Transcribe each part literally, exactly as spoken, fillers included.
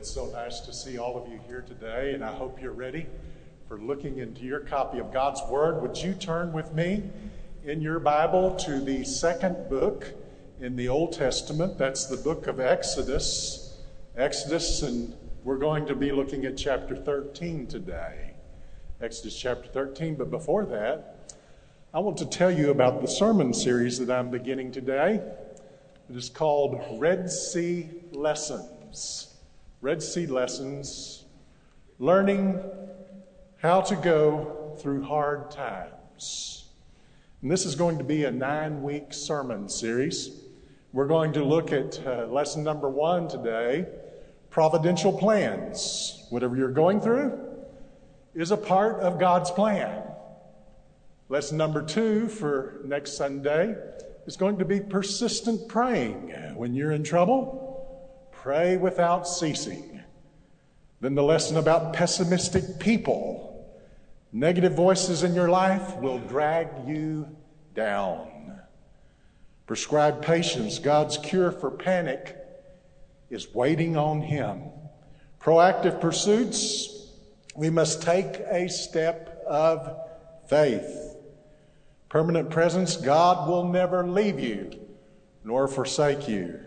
It's so nice to see all of you here today, and I hope you're ready for looking into your copy of God's Word. Would you turn with me in your Bible to the second book in the Old Testament? That's the book of Exodus. Exodus, and we're going to be looking at chapter thirteen today. Exodus chapter thirteen, but before that, I want to tell you about the sermon series that I'm beginning today. It is called Red Sea Lessons. Red Sea Lessons, learning how to go through hard times. And this is going to be a nine-week sermon series. We're going to look at uh, lesson number one today, providential plans. Whatever you're going through is a part of God's plan. Lesson number two for next Sunday is going to be persistent praying. When you're in trouble, pray without ceasing. Then the lesson about pessimistic people. Negative voices in your life will drag you down. Prescribed patience, God's cure for panic, is waiting on Him. Proactive pursuits, we must take a step of faith. Permanent presence, God will never leave you nor forsake you.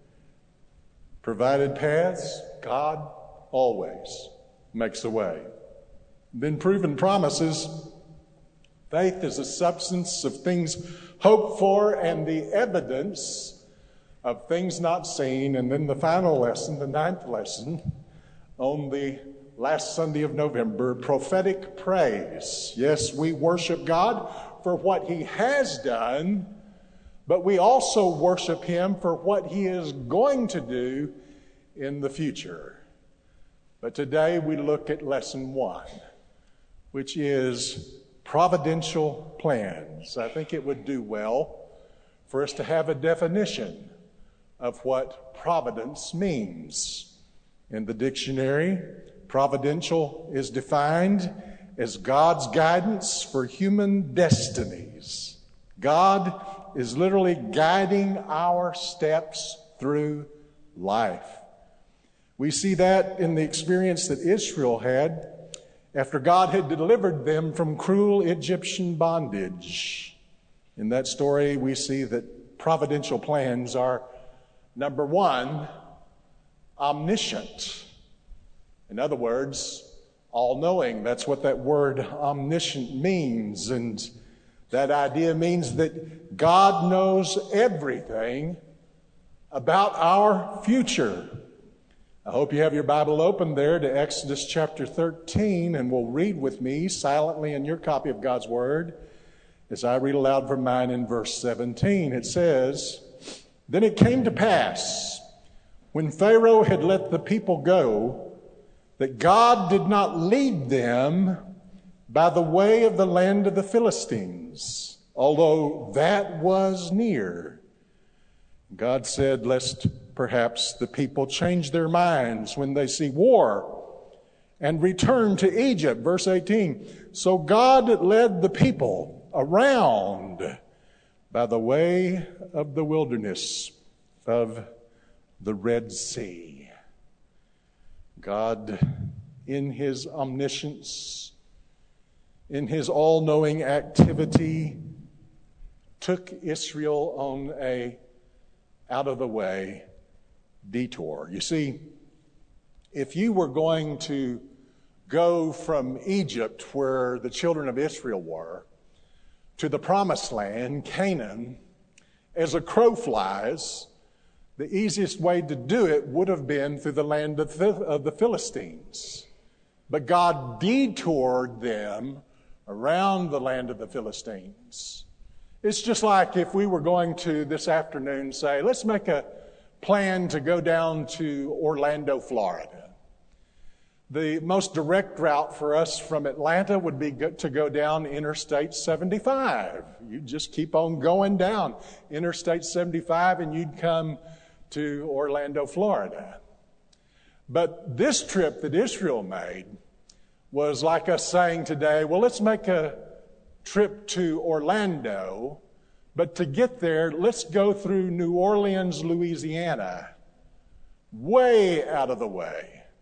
Provided paths, God always makes a way. Then proven promises, faith is the substance of things hoped for and the evidence of things not seen. And then the final lesson, the ninth lesson, on the last Sunday of November, prophetic praise. Yes, we worship God for what He has done, but we also worship Him for what He is going to do in the future. But today we look at lesson one, which is providential plans. I think it would do well for us to have a definition of what providence means. In the dictionary, providential is defined as God's guidance for human destinies. God is literally guiding our steps through life. We see that in the experience that Israel had after God had delivered them from cruel Egyptian bondage. In that story, we see that providential plans are, number one, omniscient. In other words, all-knowing. That's what that word omniscient means. And that idea means that God knows everything about our future. I hope you have your Bible open there to Exodus chapter thirteen, and will read with me silently in your copy of God's Word as I read aloud from mine in verse seventeen. It says, "Then it came to pass, when Pharaoh had let the people go, that God did not lead them by the way of the land of the Philistines, although that was near. God said, lest perhaps the people change their minds when they see war and return to Egypt." Verse eighteen, "So God led the people around by the way of the wilderness of the Red Sea." God, in His omniscience, in His all-knowing activity, took Israel on a out-of-the-way detour. You see, if you were going to go from Egypt, where the children of Israel were, to the promised land, Canaan, as a crow flies, the easiest way to do it would have been through the land of the Philistines. But God detoured them around the land of the Philistines. It's just like if we were going to this afternoon say, let's make a plan to go down to Orlando, Florida. The most direct route for us from Atlanta would be to go down Interstate seventy-five. You just keep on going down Interstate seventy-five and you'd come to Orlando, Florida. But this trip that Israel made was like us saying today, well, let's make a trip to Orlando, but to get there, let's go through New Orleans, Louisiana, way out of the way.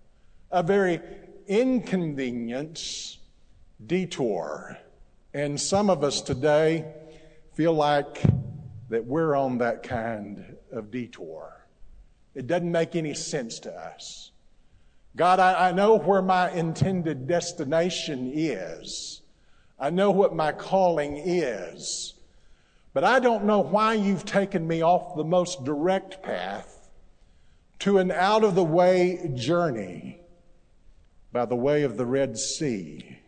a very inconvenient detour. And some of us today feel like that we're on that kind of detour. It doesn't make any sense to us. God, I, I know where my intended destination is. I know what my calling is. But I don't know why you've taken me off the most direct path to an out-of-the-way journey by the way of the Red Sea.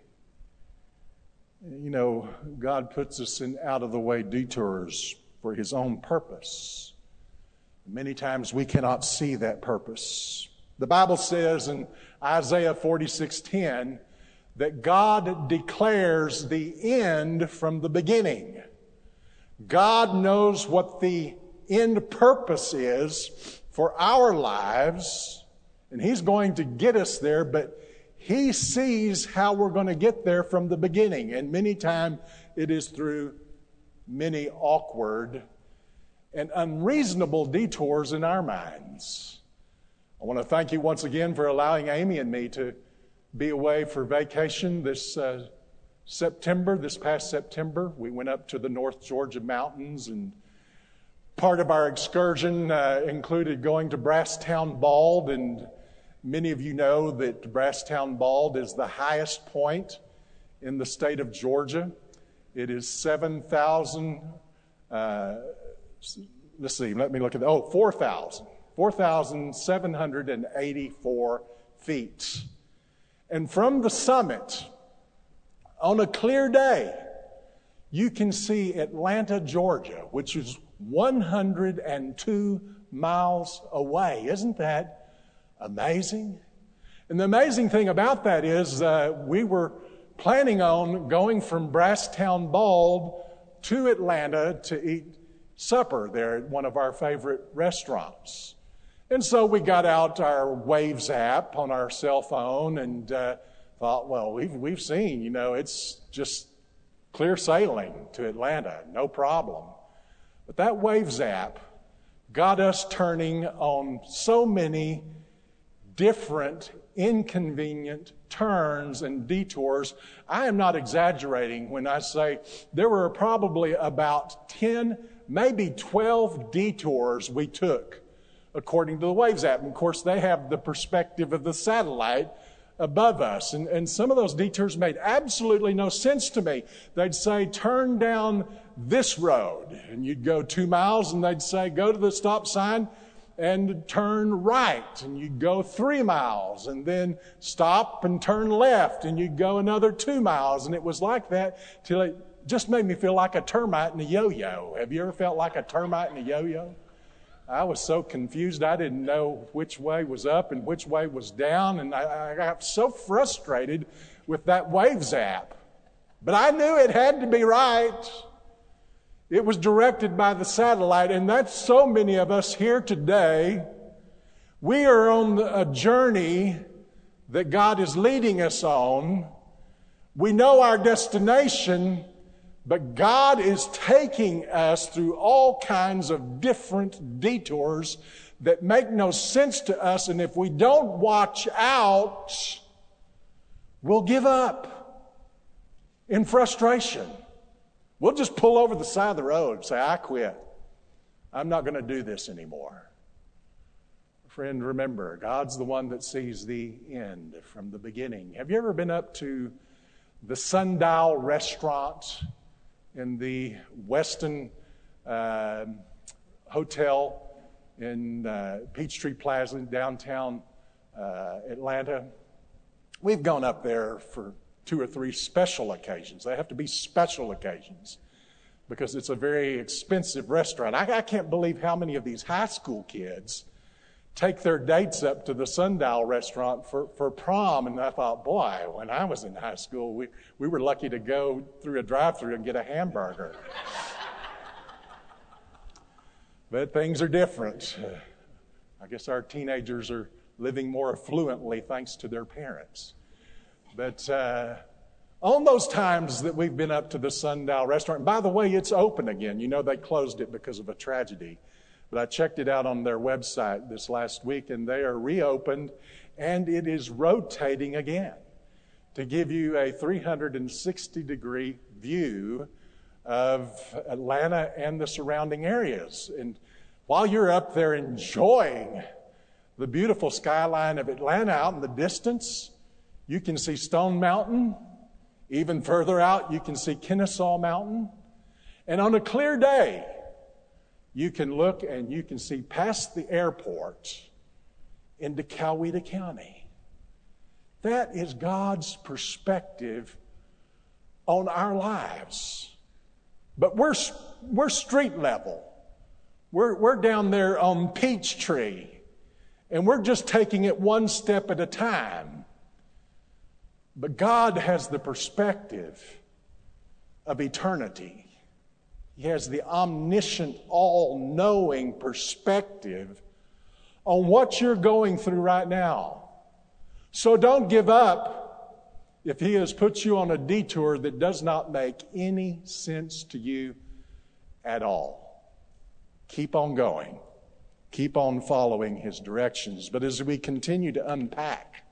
You know, God puts us in out-of-the-way detours for His own purpose. Many times we cannot see that purpose. The Bible says in Isaiah forty-six ten that God declares the end from the beginning. God knows what the end purpose is for our lives, and He's going to get us there, but He sees how we're going to get there from the beginning. And many times it is through many awkward and unreasonable detours in our minds. I want to thank you once again for allowing Amy and me to be away for vacation this uh, September, this past September. We went up to the North Georgia mountains, and part of our excursion uh, included going to Brasstown Bald, and many of you know that Brasstown Bald is the highest point in the state of Georgia. It is seven thousand, uh, let's see, let me look at that. Oh, four thousand. four thousand seven hundred eighty-four feet. And from the summit, on a clear day, you can see Atlanta, Georgia, which is one hundred two miles away. Isn't that amazing? And the amazing thing about that is uh, we were planning on going from Brasstown Bald to Atlanta to eat supper there at one of our favorite restaurants. And so we got out our Waves app on our cell phone and uh, thought, well, we've, we've seen, you know, it's just clear sailing to Atlanta, no problem. But that Waves app got us turning on so many different inconvenient turns and detours. I am not exaggerating when I say there were probably about ten, maybe twelve detours we took according to the Waves app. And of course, they have the perspective of the satellite above us. And, and some of those detours made absolutely no sense to me. They'd say, turn down this road. And you'd go two miles and they'd say, go to the stop sign and turn right. And you'd go three miles and then stop and turn left. And you'd go another two miles. And it was like that till it just made me feel like a termite in a yo-yo. Have you ever felt like a termite in a yo-yo? I was so confused. I didn't know which way was up and which way was down. And I, I got so frustrated with that Waves app. But I knew it had to be right. It was directed by the satellite. And that's so many of us here today. We are on a journey that God is leading us on. We know our destination, but God is taking us through all kinds of different detours that make no sense to us. And if we don't watch out, we'll give up in frustration. We'll just pull over the side of the road and say, I quit. I'm not going to do this anymore. Friend, remember, God's the one that sees the end from the beginning. Have you ever been up to the Sundial Restaurant in the Westin uh, Hotel in uh, Peachtree Plaza in downtown uh, Atlanta? We've gone up there for two or three special occasions. They have to be special occasions because it's a very expensive restaurant. I, I can't believe how many of these high school kids take their dates up to the Sundial Restaurant for, for prom. And I thought, boy, when I was in high school, we, we were lucky to go through a drive-thru and get a hamburger. But things are different. Uh, I guess our teenagers are living more affluently thanks to their parents. But uh, on those times that we've been up to the Sundial Restaurant, and by the way, it's open again. You know, they closed it because of a tragedy. But I checked it out on their website this last week, and they are reopened. and it is rotating again to give you a three hundred sixty degree view of Atlanta and the surrounding areas. And while you're up there enjoying the beautiful skyline of Atlanta out in the distance, you can see Stone Mountain. Even further out, you can see Kennesaw Mountain. And on a clear day, you can look and you can see past the airport into Coweta County. That is God's perspective on our lives. But we're, we're street level. We're, we're down there on Peachtree. And we're just taking it one step at a time. But God has the perspective of eternity. He has the omniscient, all-knowing perspective on what you're going through right now. So don't give up if He has put you on a detour that does not make any sense to you at all. Keep on going. Keep on following His directions. But as we continue to unpack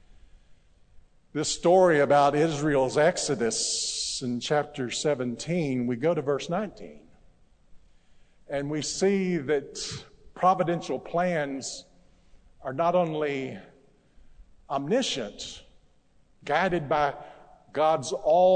this story about Israel's exodus in chapter seventeen, we go to verse nineteen. And we see that providential plans are not only omniscient, guided by God's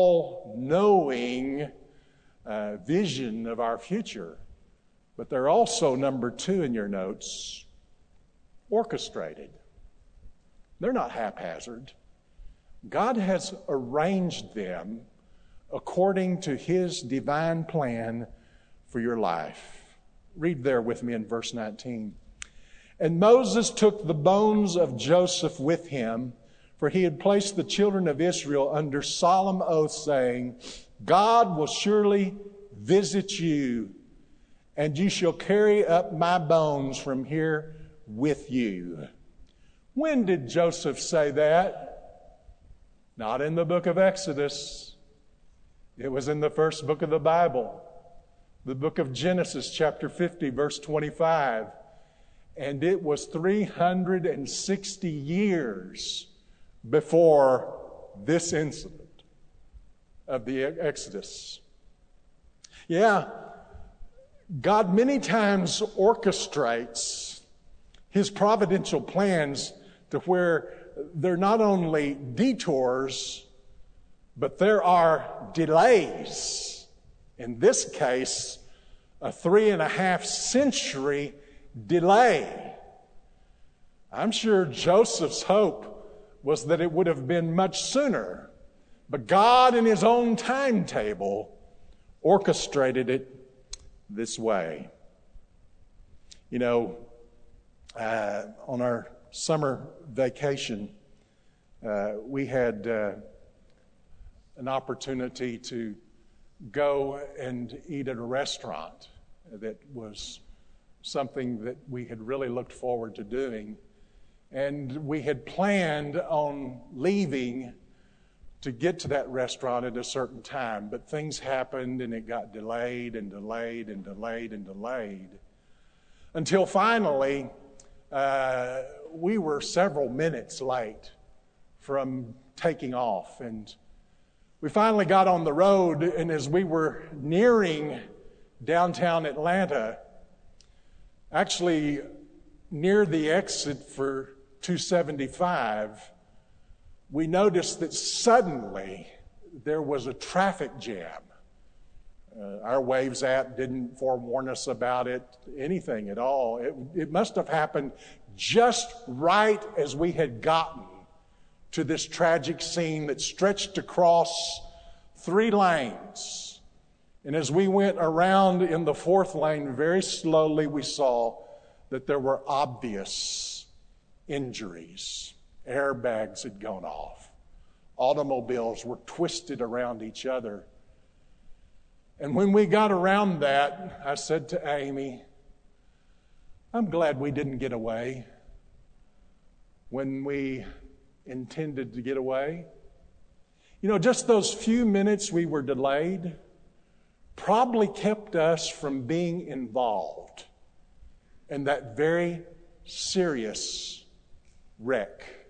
all-knowing uh, vision of our future, but they're also, number two in your notes, orchestrated. They're not haphazard. God has arranged them according to His divine plan for your life. Read there with me in verse nineteen. And Moses took the bones of Joseph with him, for he had placed the children of Israel under solemn oath, saying, God will surely visit you, and you shall carry up my bones from here with you. When did Joseph say that? Not in the book of Exodus. It was in the first book of the Bible, the book of Genesis, chapter fifty, verse twenty-five. And it was three hundred sixty years before this incident of the Exodus. Yeah, God many times orchestrates His providential plans to where they're not only detours, but there are delays. In this case, a three and a half century delay. I'm sure Joseph's hope was that it would have been much sooner, but God in His own timetable orchestrated it this way. You know, uh, on our summer vacation, uh, we had uh, an opportunity to go and eat at a restaurant that was something that we had really looked forward to doing. And we had planned on leaving to get to that restaurant at a certain time, but things happened and it got delayed and delayed and delayed and delayed until finally uh, we were several minutes late from taking off. And we finally got on the road, and as we were nearing downtown Atlanta, actually near the exit for two seventy-five, we noticed that suddenly there was a traffic jam. Uh, our Waves app didn't forewarn us about it, anything at all. It, it must have happened just right as we had gotten to this tragic scene that stretched across three lanes. And as we went around in the fourth lane, very slowly we saw that there were obvious injuries. Airbags had gone off. Automobiles were twisted around each other. And when we got around that, I said to Amy, I'm glad we didn't get away when we intended to get away. You know, just those few minutes we were delayed probably kept us from being involved in that very serious wreck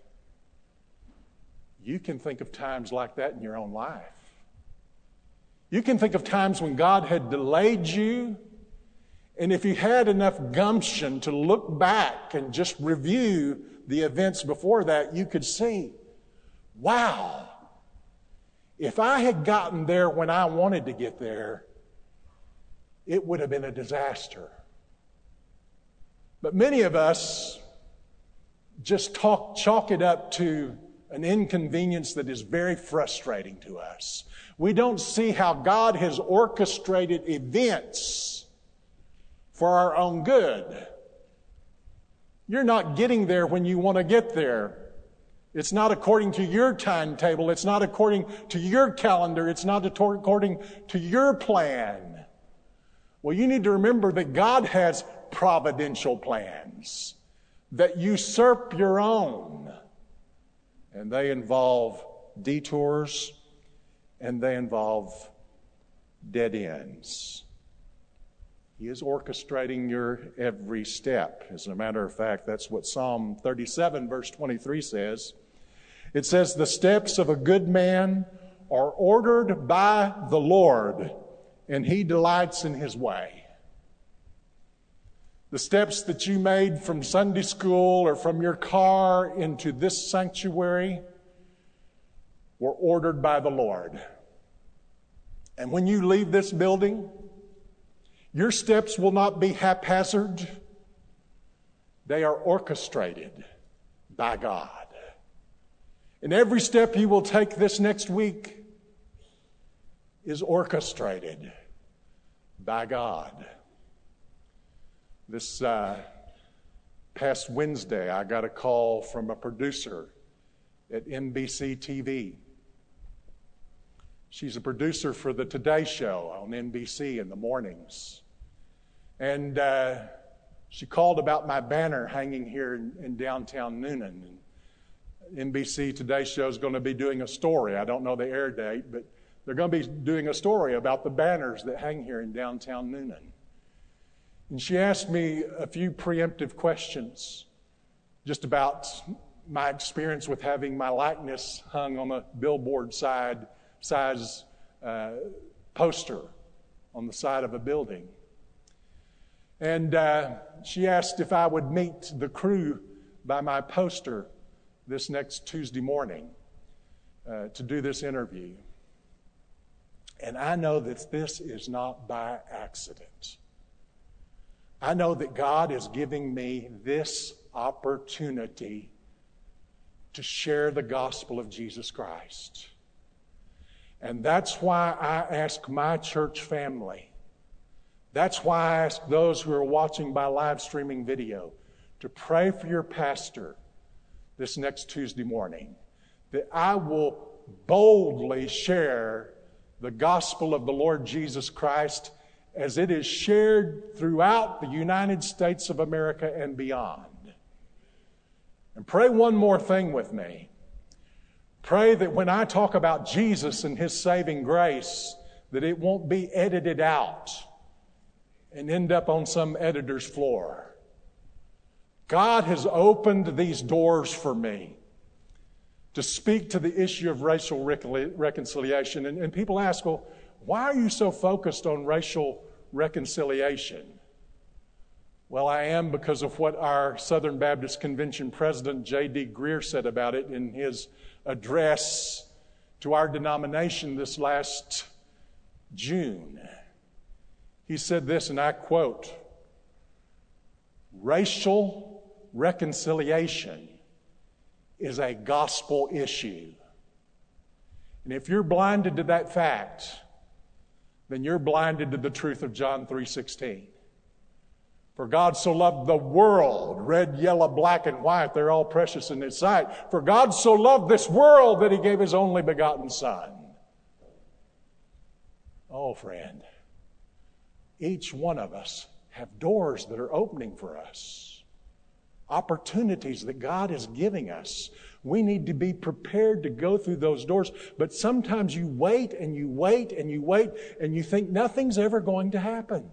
You can think of times like that in your own life. You can think of times when God had delayed you, and if you had enough gumption to look back and just review the events before that, you could see, wow, if I had gotten there when I wanted to get there, it would have been a disaster. But many of us just talk, chalk it up to an inconvenience that is very frustrating to us. We don't see how God has orchestrated events for our own good. You're not getting there when you want to get there. It's not according to your timetable. It's not according to your calendar. It's not according to your plan. Well, you need to remember that God has providential plans that usurp your own. And they involve detours and they involve dead ends. He is orchestrating your every step. As a matter of fact, that's what Psalm thirty-seven, verse twenty-three says. It says, "The steps of a good man are ordered by the Lord, and he delights in his way." The steps that you made from Sunday school or from your car into this sanctuary were ordered by the Lord. And when you leave this building, your steps will not be haphazard. They are orchestrated by God. And every step you will take this next week is orchestrated by God. This uh, past Wednesday, I got a call from a producer at N B C T V. She's a producer for the Today Show on N B C in the mornings. And uh, she called about my banner hanging here in, in downtown Newnan. And N B C Today Show is going to be doing a story. I don't know the air date, but they're going to be doing a story about the banners that hang here in downtown Newnan. And she asked me a few preemptive questions just about my experience with having my likeness hung on a billboard side size uh, poster on the side of a building. And uh, she asked if I would meet the crew by my poster this next Tuesday morning uh, to do this interview. And I know that this is not by accident. I know that God is giving me this opportunity to share the gospel of Jesus Christ. And that's why I ask my church family, that's why I ask those who are watching by live streaming video to pray for your pastor this next Tuesday morning, that I will boldly share the gospel of the Lord Jesus Christ as it is shared throughout the United States of America and beyond. And pray one more thing with me. Pray that when I talk about Jesus and His saving grace, that it won't be edited out and end up on some editor's floor. God has opened these doors for me to speak to the issue of racial reconciliation. And, and people ask, well, why are you so focused on racial reconciliation? Well, I am because of what our Southern Baptist Convention President J D Greear said about it in his address to our denomination this last June. He said this, and I quote, "Racial reconciliation is a gospel issue." And if you're blinded to that fact, then you're blinded to the truth of John three sixteen. For God so loved the world, red, yellow, black, and white, they're all precious in His sight. For God so loved this world that He gave His only begotten Son. Oh, friend, each one of us have doors that are opening for us, opportunities that God is giving us. We need to be prepared to go through those doors. But sometimes you wait and you wait and you wait and you think nothing's ever going to happen.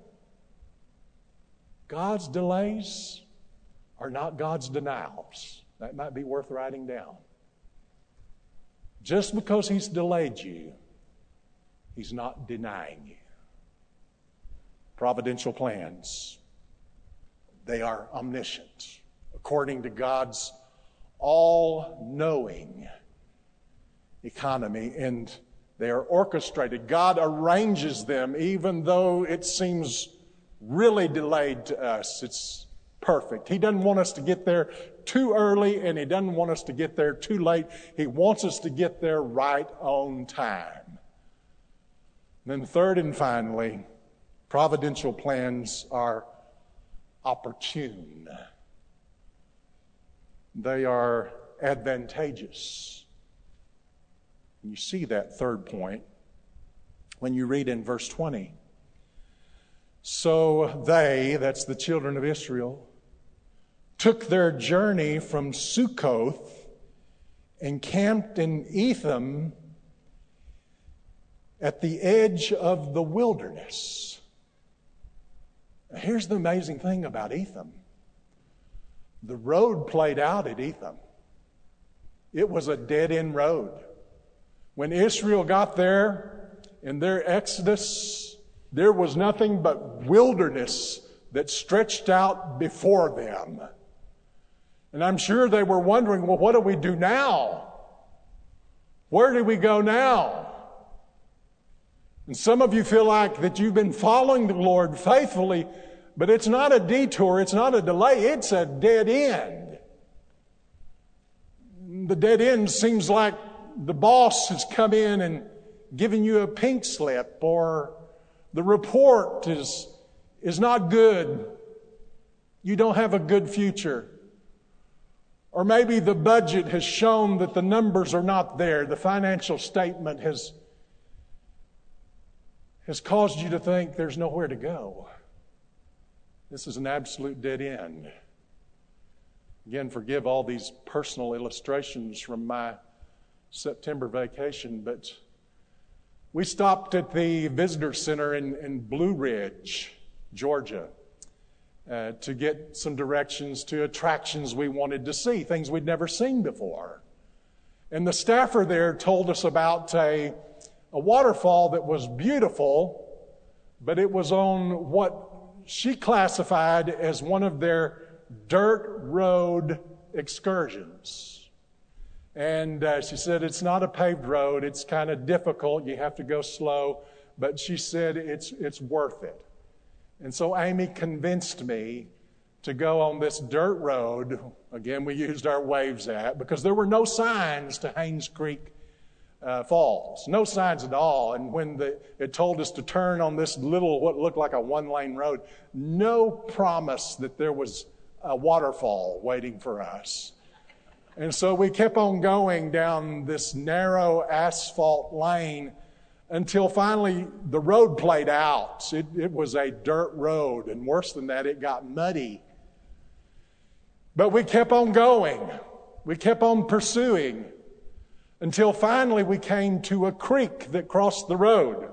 God's delays are not God's denials. That might be worth writing down. Just because He's delayed you, He's not denying you. Providential plans, they are omniscient, according to God's all-knowing economy, and they are orchestrated. God arranges them, even though it seems really delayed to us. It's perfect. He doesn't want us to get there too early, and He doesn't want us to get there too late. He wants us to get there right on time. And then third and finally, providential plans are opportune. They are advantageous. And you see that third point when you read in verse twenty. So they, that's the children of Israel, took their journey from Sukkoth and camped in Etham at the edge of the wilderness. Here's the amazing thing about Etham. The road played out at Etham. It was a dead-end road. When Israel got there in their exodus, there was nothing but wilderness that stretched out before them. And I'm sure they were wondering, well, what do we do now? Where do we go now? And some of you feel like that you've been following the Lord faithfully, but it's not a detour, it's not a delay, it's a dead end. The dead end seems like the boss has come in and given you a pink slip, or the report is, is not good. You don't have a good future. Or maybe the budget has shown that the numbers are not there. The financial statement has, has caused you to think there's nowhere to go. This is an absolute dead end. Again, forgive all these personal illustrations from my September vacation, but we stopped at the visitor center in, in Blue Ridge, Georgia, uh, to get some directions to attractions we wanted to see, things we'd never seen before. And the staffer there told us about a, a waterfall that was beautiful, but it was on what she classified as one of their dirt road excursions. And uh, she said it's not a paved road. It's kind of difficult. You have to go slow. But she said it's it's worth it. And so Amy convinced me to go on this dirt road. Again, we used our Waves app because there were no signs to Haynes Creek uh, Falls. No signs at all. And when the, it told us to turn on this little, what looked like a one-lane road, no promise that there was a waterfall waiting for us. And so we kept on going down this narrow asphalt lane until finally the road played out. It, it was a dirt road, and worse than that, it got muddy. But we kept on going. We kept on pursuing until finally we came to a creek that crossed the road.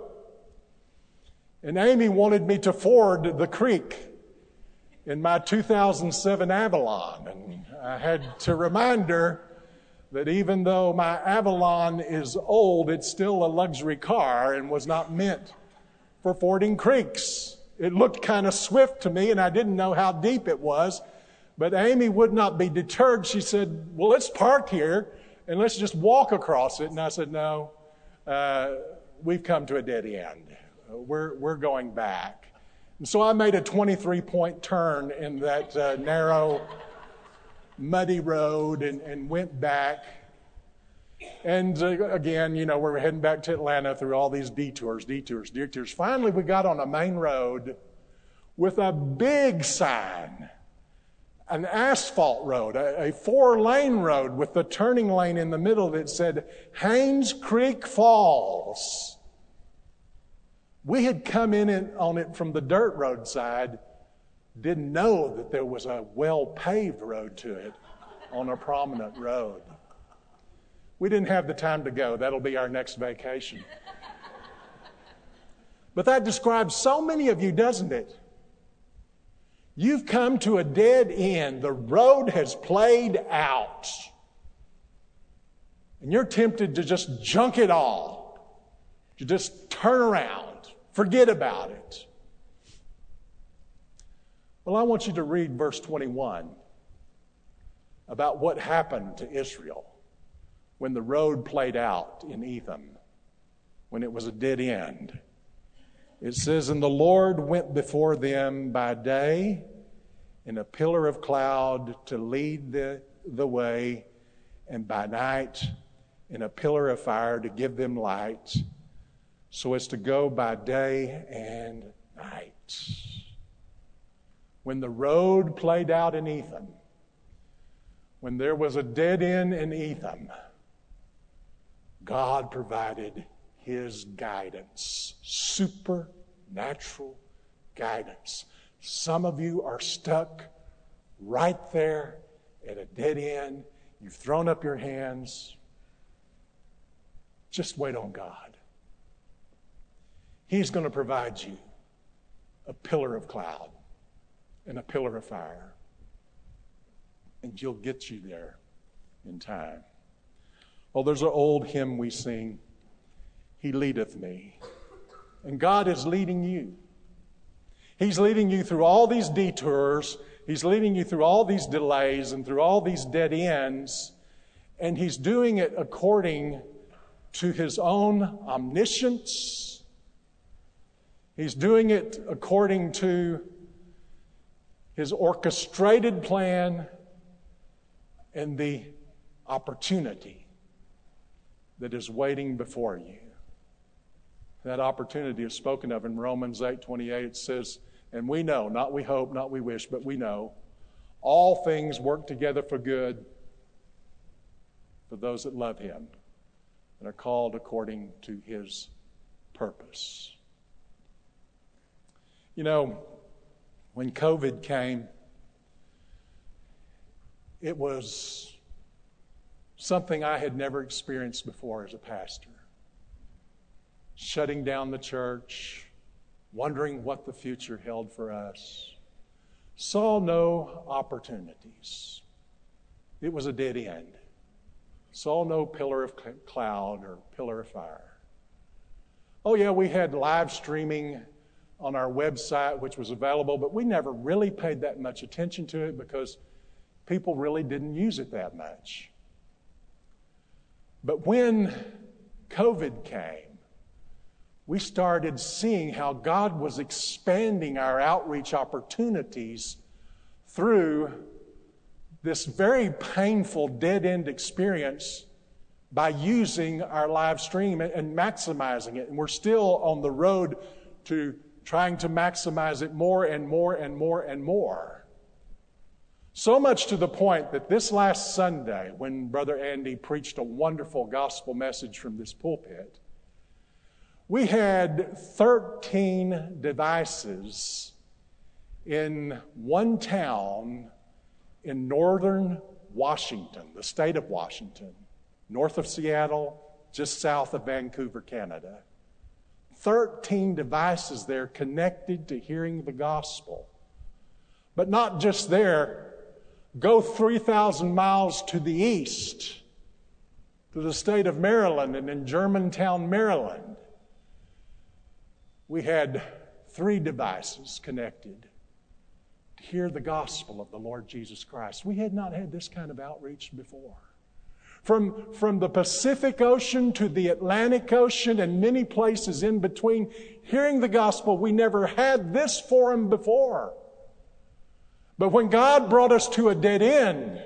And Amy wanted me to ford the creek in my two thousand seven Avalon. And I had to remind her that even though my Avalon is old, it's still a luxury car and was not meant for fording creeks. It looked kind of swift to me, and I didn't know how deep it was. But Amy would not be deterred. She said, well, let's park here and let's just walk across it. And I said, no, uh, we've come to a dead end. We're, we're going back. And so I made a twenty-three point turn in that uh, narrow, muddy road and, and went back. And uh, again, you know, we're heading back to Atlanta through all these detours, detours, detours. Finally, we got on a main road with a big sign, an asphalt road, a, a four-lane road with the turning lane in the middle that said Haynes Creek Falls. We had come in it, on it from the dirt road side, didn't know that there was a well-paved road to it on a prominent road. We didn't have the time to go. That'll be our next vacation. But that describes so many of you, doesn't it? You've come to a dead end. The road has played out. And you're tempted to just junk it all, to just turn around, forget about it. Well, I want you to read verse twenty-one about what happened to Israel when the road played out in Etham, when it was a dead end. It says, "And the Lord went before them by day in a pillar of cloud to lead the, the way, and by night in a pillar of fire to give them light, so as to go by day and night." When the road played out in Etham, when there was a dead end in Etham, God provided His guidance, supernatural guidance. Some of you are stuck right there at a dead end. You've thrown up your hands. Just wait on God. He's going to provide you a pillar of cloud and a pillar of fire. And He'll get you there in time. Well, there's an old hymn we sing, "He leadeth me." And God is leading you. He's leading you through all these detours. He's leading you through all these delays and through all these dead ends. And He's doing it according to His own omniscience. He's doing it according to His orchestrated plan and the opportunity that is waiting before you. That opportunity is spoken of in Romans eight twenty-eight. It says, "And we know," not we hope, not we wish, but we know, "all things work together for good for those that love Him and are called according to His purpose." You know, when COVID came, it was something I had never experienced before as a pastor. Shutting down the church, wondering what the future held for us. Saw no opportunities. It was a dead end. Saw no pillar of cloud or pillar of fire. Oh yeah, we had live streaming on our website, which was available, but we never really paid that much attention to it because people really didn't use it that much. But when COVID came, we started seeing how God was expanding our outreach opportunities through this very painful dead-end experience by using our live stream and maximizing it. And we're still on the road to trying to maximize it more and more and more and more. So much to the point that this last Sunday, when Brother Andy preached a wonderful gospel message from this pulpit, we had thirteen devices in one town in northern Washington, the state of Washington, north of Seattle, just south of Vancouver, Canada. thirteen devices there connected to hearing the gospel. But not just there. Go three thousand miles to the east, to the state of Maryland, and in Germantown, Maryland, we had three devices connected to hear the gospel of the Lord Jesus Christ. We had not had this kind of outreach before. From, from the Pacific Ocean to the Atlantic Ocean and many places in between, hearing the gospel, we never had this forum before. But when God brought us to a dead end,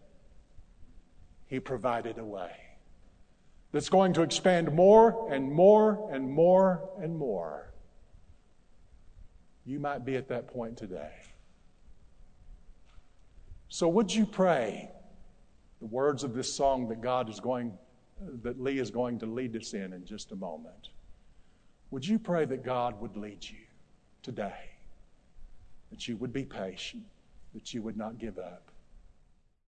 He provided a way that's going to expand more and more and more and more. You might be at that point today. So would you pray the words of this song that God is going, that Lee is going to lead us in in just a moment? Would you pray that God would lead you today, that you would be patient, that you would not give up?